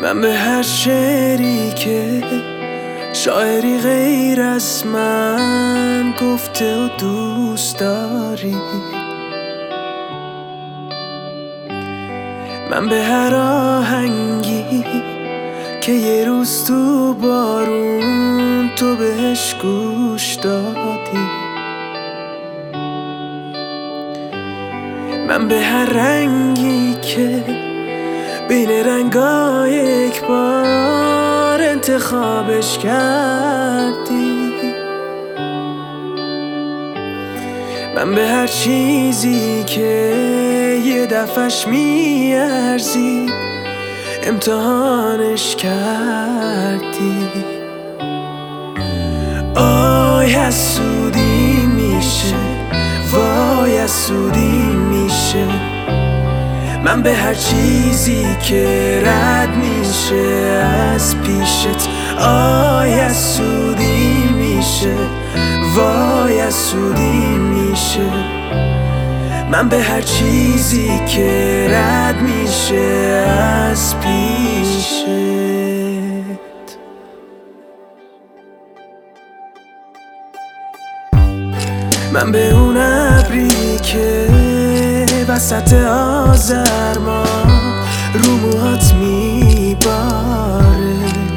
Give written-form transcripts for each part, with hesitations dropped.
من به هر شعری که شاعری غیر از من گفته و دوست داری، من به هر آهنگی که یه روز تو بارون تو بهش گوش دادی، من به هر رنگی که بین رنگای یک بار انتخابش کردی، من به هر چیزی که یه دفعش میارزی امتحانش کردی. آی حسودی میشه، وای حسودی میشه، من به هر چیزی که رد میشه از پیشت. آی حسودی میشه، وای حسودی میشه، من به هر چیزی که رد میشه از پیشت. من به اون ابری که وسط آذر ما رو موهات میباره،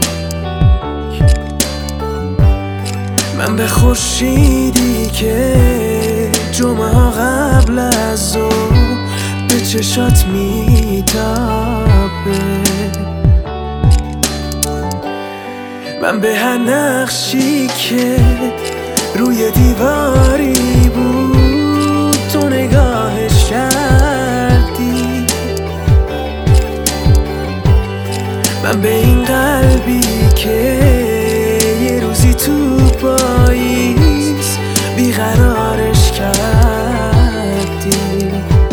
من به خورشیدی که جمعه ها قبل از ظهر به چشات میتابه، من به هر نقشی که روی دیواری بود تو نگاهش کردی، من به این قلبی که یه روزی تو پاییز بیقرارش کردی.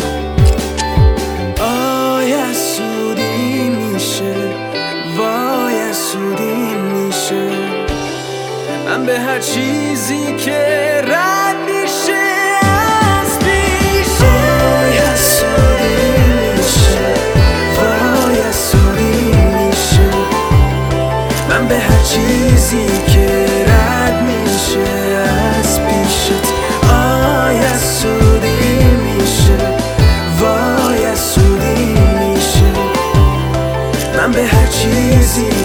آی حسودی میشه، وای حسودی میشه، من به هر چیزی که رد میشه از پیشت. آی حسودی میشه، وای حسودی میشه، من به هر چیزی که رد میشه از پیشت. آی حسودی میشه، وای حسودی میشه، من به هر چیزی